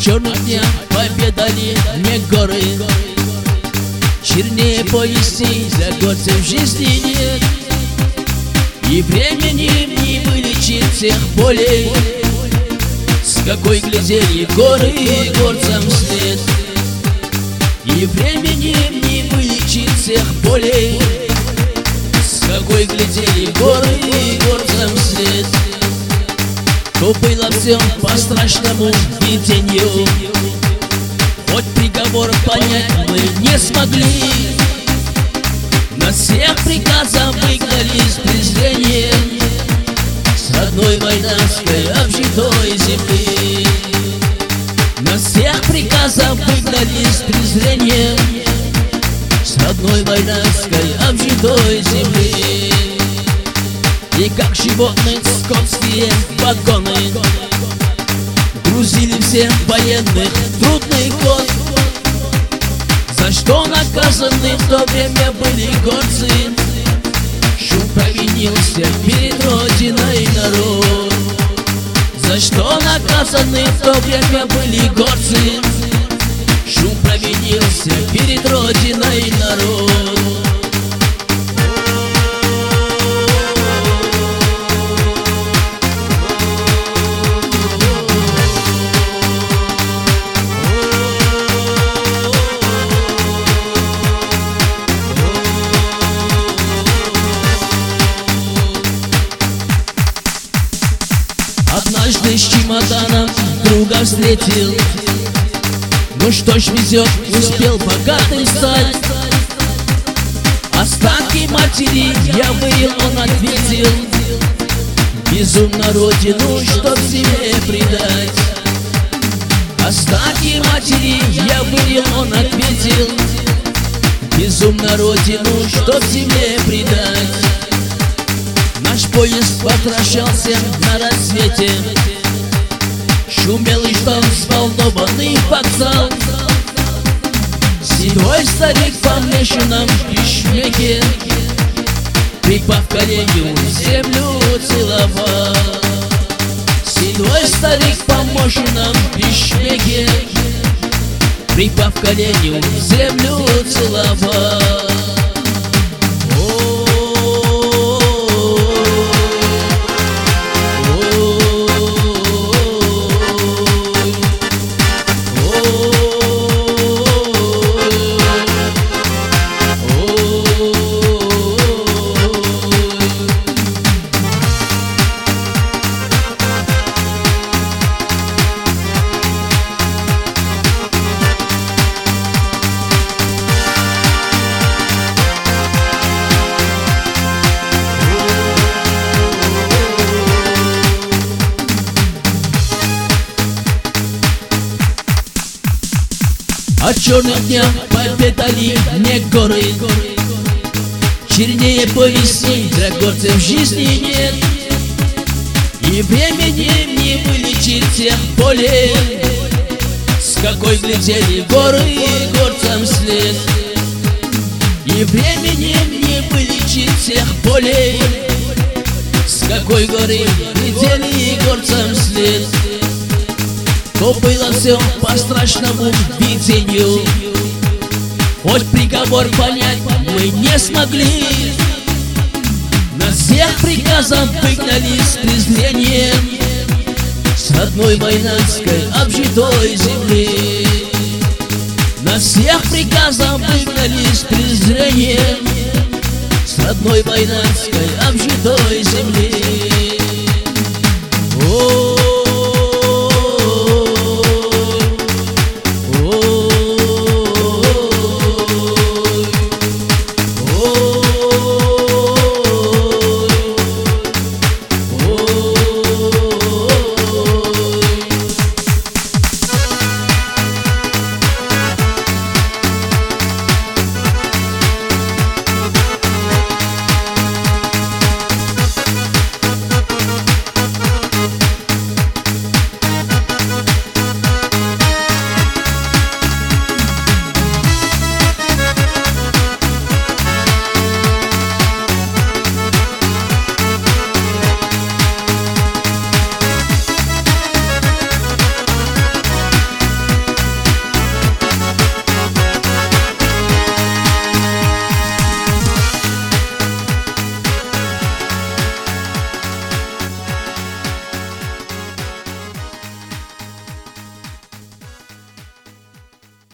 черных днях победали не горы. Чернее повести для горцев жизни нет, и временем не вылечит всех болей, с какой глядели горы и горцам след. И временем не вылечит всех болей, с какой глядели горы и горцам след. То было все по страшному видению, хоть приговор понять мы не смогли. Нас всех приказом выгнали с презрением с родной войнавской обжитой земли. Нас всех приказом выгнали с презрением с родной войнавской обжитой земли. И как животных скотские вагоны грузили всех военных в трудный ход, за что наказаны в то время были горцы. Шум провинился перед родиной народ, за что наказаны в то время были горцы. Шум провинился перед родиной народ. Однажды с чемоданом друга встретил, ну что ж везет, успел богатым стать. Останки матери я вырил, он ответил, везу на родину, чтоб себе предать. Останки матери я вырил, он ответил, везу на родину, чтоб себе предать. Наш поезд возвращался на рассвете, шумел и ждал взволнованный вокзал. Седой старик в помешанном бешмете, припав к коленю, землю целовал. Седой старик в помешанном бешмете, припав к коленю, землю целовал. От черных днях победали не горы, чернее повести для горцев жизни нет, и временем не вылечит всех болей, с какой глядели горы и горцам след. И временем не вылечит всех болей, с какой горы глядели горцам след. То было все по страшному видению, хоть приговор понять мы не смогли. Нас всех приказом выгнали с презрением с родной войнавской обжитой земли. Нас всех приказом выгнали с презрением с родной войнавской обжитой земли.